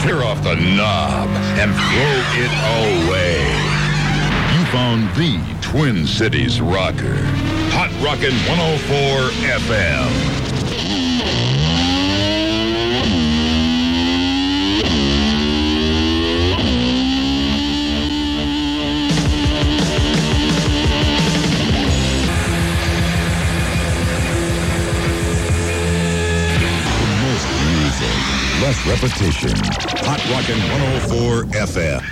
tear off the knob, and throw it away. You found the Twin Cities rocker. Hot Rockin' 104 FM. Less repetition. Hot Rockin' 104 FM.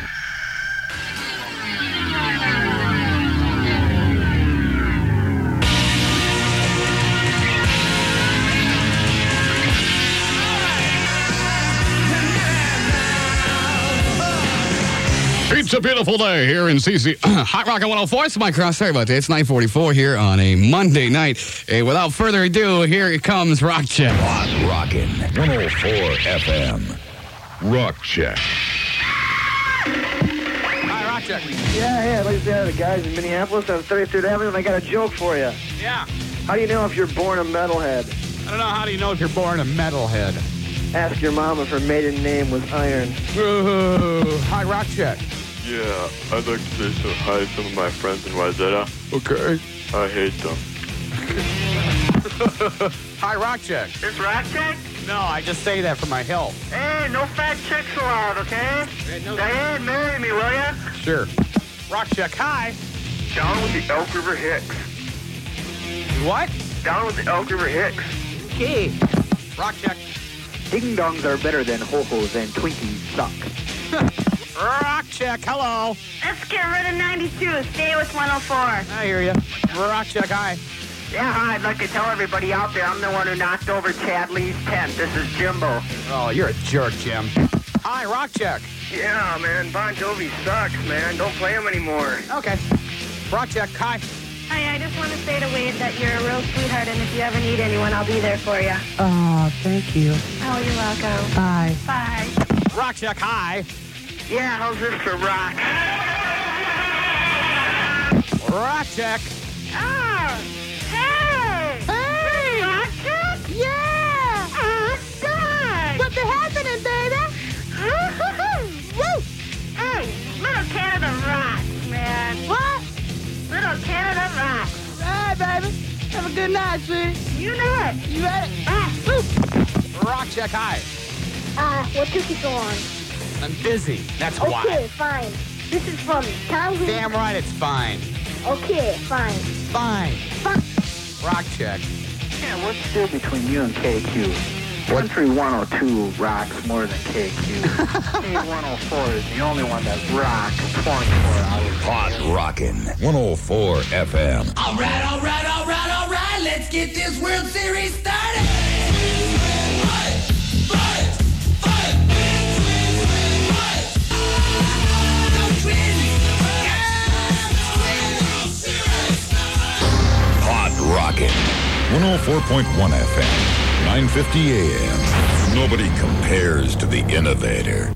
It's a beautiful day here in CC. Hot Rockin' 104. It's Mike Cross. Sorry about that. It's 9:44 here on a Monday night. Hey, without further ado, here it comes Rock Check. Hot Rockin' 104 FM. Rock Check. Hi, Rock Check. Yeah, I'd like to say hi to the guys in Minneapolis on 33rd Avenue, and I got a joke for you. Yeah. How do you know if you're born a metalhead? I don't know. How do you know if you're born a metalhead? Ask your mom if her maiden name was Iron. Ooh, hi, Rock Check. Yeah, I'd like to say hi to some of my friends in Wayzata. Okay. I hate them. Hi, Rock Check. It's Rock Check? No, I just say that for my health. Hey, no fat chicks allowed, okay? Diane, marry me, will ya? Sure. Rock Check, hi. Down with the Elk River Hicks. What? Down with the Elk River Hicks. Okay. Rock Check. Ding-dongs are better than ho-hos and Twinkies suck. Rock Check, hello. Let's get rid of 92. Stay with 104. I hear you. Rock Check, hi. Yeah, hi, I'd like to tell everybody out there I'm the one who knocked over Chad Lee's tent. This is Jimbo. Oh, you're a jerk, Jim. Hi, Rock Check. Yeah, man, Bon Jovi sucks, man. Don't play him anymore. Okay. Rock Check, hi. Hi, I just want to say to Wade that you're a real sweetheart, and if you ever need anyone, I'll be there for you. Oh, thank you. Oh, you're welcome. Bye. Bye. Rock Check, hi. Yeah, how's this for rock? Rock Check. Oh, hey! Hey! Rock Check? Yeah! Good! What's happening, baby? Woo! Hey, Little Canada rocks, man. What? Little Canada rocks. Hey, baby. Have a good night, sweetie. You know it. You ready? Woo! Rock Check, hi. What took you so long? I'm busy. That's why. Okay, fine. This is from Tom. Damn right it's fine. Okay, fine. Fine. Rock Check. Yeah, what's still between you and KQ? Country 102 rocks more than KQ. K104 is the only one that rocks 24 hours. Hot Rockin' 104 FM. All right. Let's get this World Series started. Hot Rockin' 104.1 FM. 950 AM. Nobody compares to the innovator.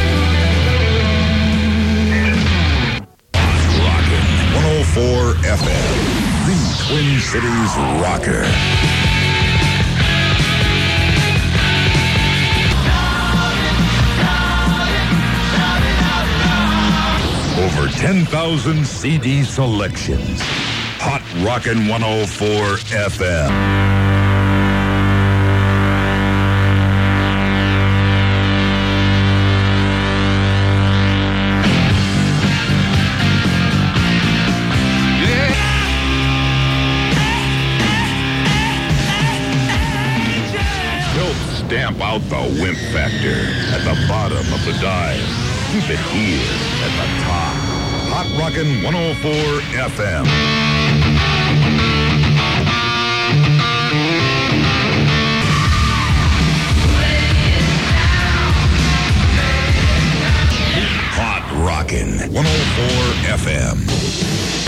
Hot Rockin' 104 FM. The Twin Cities rocker. Over 10,000 CD selections. Hot Rockin' 104 FM. Stamp out the wimp factor at the bottom of the dive. Keep it here at the top. Hot Rockin' 104 FM. Hot Rockin' 104 FM.